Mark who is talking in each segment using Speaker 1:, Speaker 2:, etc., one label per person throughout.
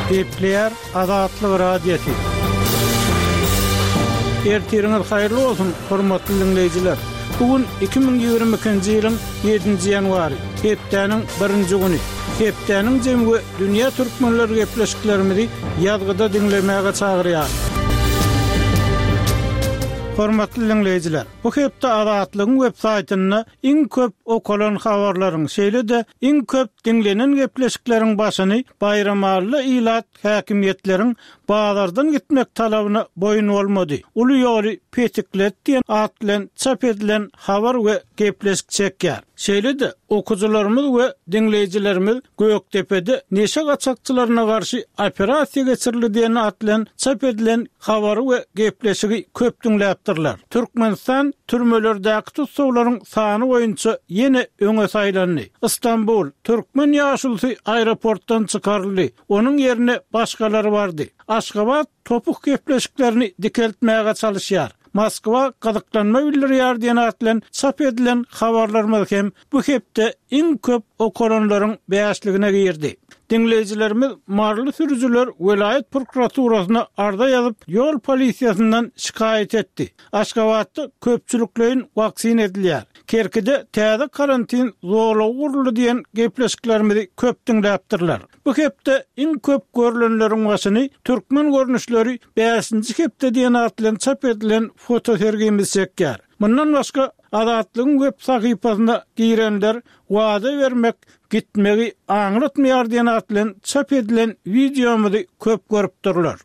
Speaker 1: Gepler Azatlyk radiosi. Ertiriniz hayırlı olsun, hormatly dinleyijiler. Bugün 2022-nji ýylyň 7-nji ýanwary, hepdeniň 1-nji güni. Hepdeniň jemgy dünýä türkmenleri gepleşiklerimizi ýazgyda dinlemäge çagyrýar. Hormatly dinleyijiler, bu hepde Azatlygyň web saýtyna iň köp okulan habarlaryň, şeýle-de iň köp dinlenen gepleşikleriň başyny bayramally ilat häkimiýetleriň bazardan gitmek talabyna boyun bolmady. Uly ýoly petiklet diýen at bilen çap edilen habar we gepleşik çekýär. Şeýle-de okujularymyz we dinleyijilerimiz Göktepe'de neşe gaçakçylaryna garşy operasiýa geçirildi diýen at bilen çap edilen habary we gepleşigi köp dinläpdirler. Türkmenistan türmelerdäki tutsawlaryň sany boýunça ýene öňe saýlandy. İstanbul Türkmen ýaşulsy aeroportdan çykaryldy. Onuň ýerine başgalary bardy. Aşgabat topuk gepleşiklerini dikeltmäge çalışýar. Moskwa gazyklanma bildirýär diýen at bilen çap edilen habarlarymyz hem bu hepde iň köp okulanlaryň beýasligine girdi. Dinleyijilerimiz marly sürüjüler welayet prokuraturasyna arda ýazyp ýol polisiýasyndan şikayet etdi. Aşgabatda köpçülükleýin waksin edilýär. Kerkide täze karantin zorlagy guruldy diýen gepleşiklerimizi köp dinläpdirler. Bu hepde iň köp görülenleriň başyny türkmen görnüşleri 5-nji hepde diýen at bilen çap edilen foto sergimiz çekýär. Mundan başga Azatlygyň web sahypasyna girenler wada bermek, gitmegi aňlatmaýar diýen at bilen çap edilen videomuzy köp görüpdirler.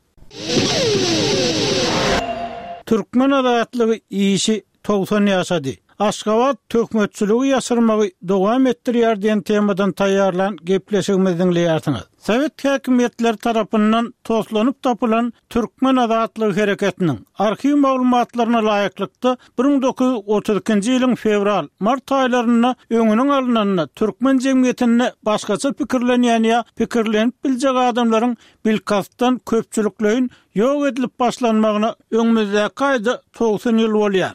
Speaker 1: Türkmen azatlygy işi 90 ýaşady. Aşgabat tökmetçiligi ýasyrmagy dowam etdirýär diýen temadan taýýarlan gepleşigimizi dinleýärsiňiz. Sowet häkimetleri tarapyndan toslanyp tapylan Türkmen azatlygy hereketiniň arxiw maglumatlaryna laýyklykda 1932-nji ýylyň fevral-mart aýlaryna öňüniň alynanyna türkmen jemgyýetine başgaça pikirlenýän ýa pikirlenip biljek adamlaryň bilkastan köpçülükleýin ýok edilip başlanmagyna öňümizde gaýda 90 ýyl bolýar.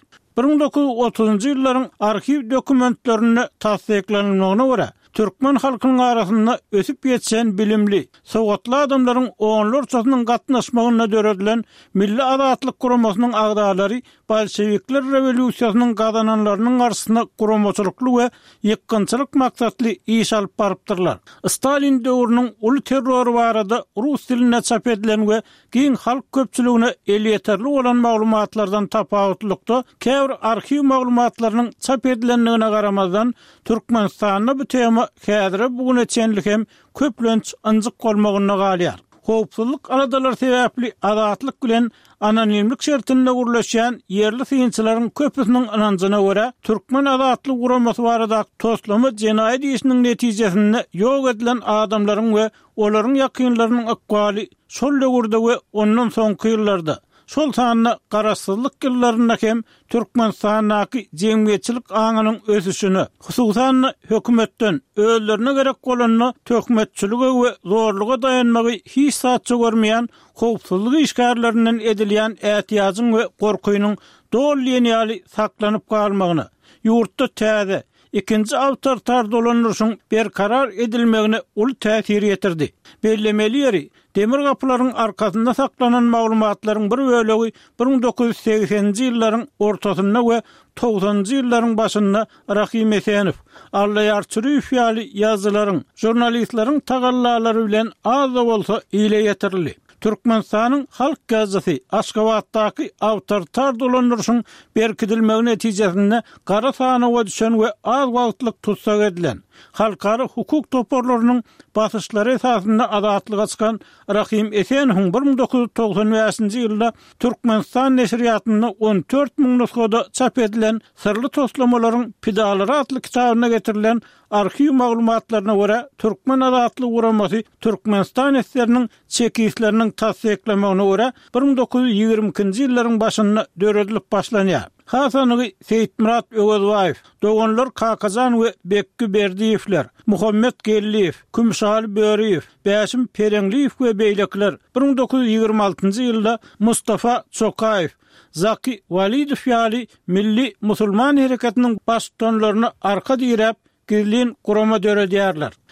Speaker 1: 1930-njy ýyllaryň arxiw dokumentlerini tasdiklanmagyna görä Türkmen halkynyň arasynda ösüp ýetişen bilimli, sowgatly adamlaryň oňlar çatynyň gatnaşmagyna döredilen Milli Azatlyk Guramasynyň agdalary Bolşewikler rewolýusiýasynyň gazananlarynyň garşysyna guramaçylykly we ýykgynçylyk maksatly iş alyp barypdyrlar. Stalin döwrüniň uly terrori barada rus diline çap edilen we giň halk köpçüligine elýeterli bolan maglumatlardan tapawutlykda käbir arxiw maglumatlarynyň çap edilenligine garamazdan Türkmenistanyň bu tema häzir bugüne çenlik hem köplenç anjyk bolmagyna galýar. Howpsuzlyk aradalar sebäpli azatlyk bilen anonimlik şertinde gurulýan yerli synçylaryň köpüsiniň ananjyna görä Türkmen azatlyk guramasy barada toslamy jenaýat işiniň netijesinde ýok edilen adamlaryň we olaryň ýakynlarynyň akwaly şol döwürde we ondan soňky ýyllarda şol sanyna garaşsyzlyk ýyllaryna hem Türkmenistanyň jemgyýetçilik aňynyň ösüşini, hususan hökümetden öýlerine gerek bolanyny tökmetçiligi we zorluga dayanmagy hiç satça görmeýän howpsuzlyk işgärlerinden edilýän ätiýazyň we gorkuýynyň dolýany saklanyp galmagyny, ýurtda täze ikinci awtoritar dolanýaryň berkarar edilmegine uly täsir ýetirdi. Bellemeli ýeri demir gapylaryň arkasynda saklanan maglumatlaryň bir bölegi 1980-nji ýyllaryň ortasynda we 90-njy ýyllaryň başynda Rahim Esenew, Allaýarçyryw ýaly ýazylaryň, jurnalistlaryň tagallalary bilen az da bolsa ýyle ýetirildi. Türkmenistanyň halk gazetesi Aşgabatdaky awtoritar dolanýaryň berkidilmegi netijesinde gara sanyga düşen we az wagtlyk tutsak edilen halkary hukuk toporlarynyň basyşlary esasında azatlyga çykan Rahim Esenew 1995-nji ýylda Türkmenistan neşriýatyna 14 000 nusgada çap edilen sırlı toslamalaryň pidalary adly kitabyna getirilen arxiw maglumatlaryna görä Türkmen azatlyk guramasy Türkmenistan esleriniň çekişleriniň tasdiklamagyna görä 1922-nji ýyllaryň başynda döredilip başlanýar. Hasanygy Seyitmurat Ögezbaýew, doganlar Kakazan we Bekki Berdiýewler, Muhammed Gelliýew, Kümşal Böriýew, Bäşim Perengliýew we beýlekler 1926-njy ýylda Mustafa Çokaýew, Zaki Walidow ýaly Milli Musulman hereketiniň başçylaryny arka diýrep gizlin gurama döredýärler.